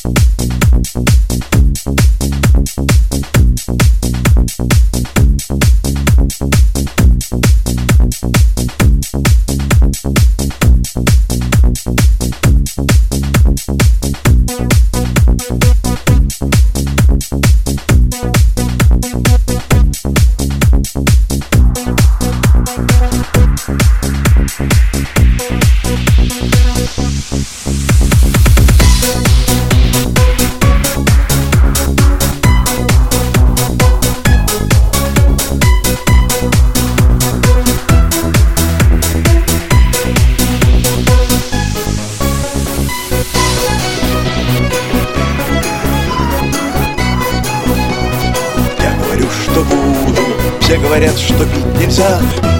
Все говорят, что пить нельзя.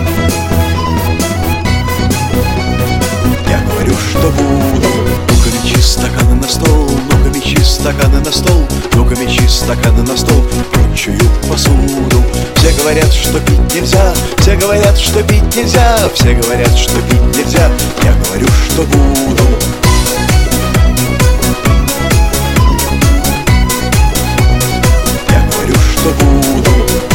Я говорю, что буду. Ну-ка мечи стаканы на стол, ну-ка мечи стаканы на стол, ну-ка мечи стаканы на стол, прочую посуду. Все говорят, что пить нельзя, все говорят, что пить нельзя, все говорят, что пить нельзя. Я говорю, что буду. Я говорю, что буду.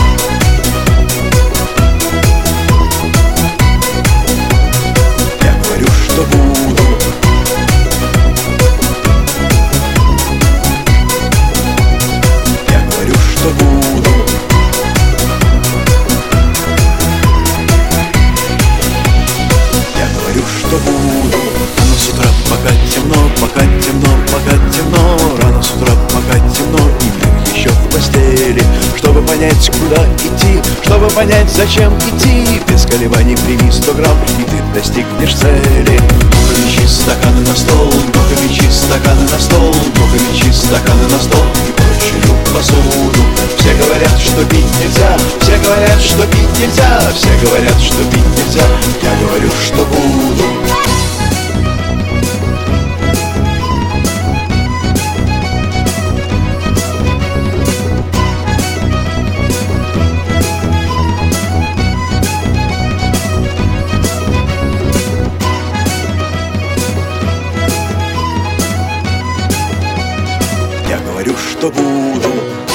Рано с утра, пока темно, пока темно, пока темно. Рано с утра, пока темно, и мир еще в постели. Чтобы понять, куда идти, чтобы понять, зачем идти, без колебаний прими 100 грамм, и ты достигнешь цели. Ну-ка мечи стаканы на стол, ну-ка мечи стаканы на стол, ну-ка мечи стаканы на стол, и прочую посуду. Все говорят, что пить нельзя, все говорят, что пить нельзя, все говорят, что пить нельзя. Я говорю, что буду. Я говорю, что буду.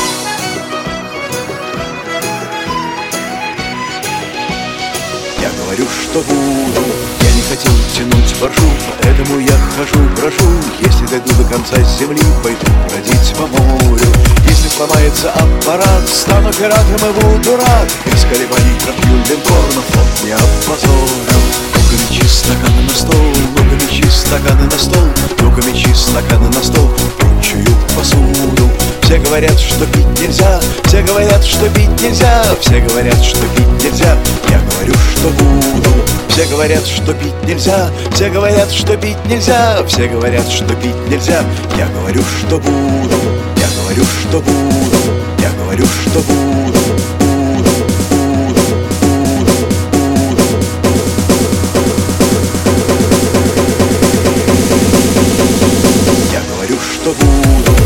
Я говорю, что буду. Я не хотел тянуть боржу, поэтому я хожу, прошу. Если дойду до конца земли, пойду бродить по морю. Если сломается аппарат, стану пиратом и буду рад. Без колебаний пропью линкорна, флот не опозорю. Ну-ка мечи стаканы на стол, ну-ка мечи стаканы на стол, ну-ка мечи стаканы на стол, прочую посуду. Все говорят, что пить нельзя, все говорят, что пить нельзя, все говорят, что пить нельзя. Я говорю, что буду. Все говорят, что пить нельзя, все говорят, что пить нельзя, все говорят, что пить нельзя. Я говорю, что буду. Я говорю, что буду. Я говорю, что буду. Я говорю, что буду.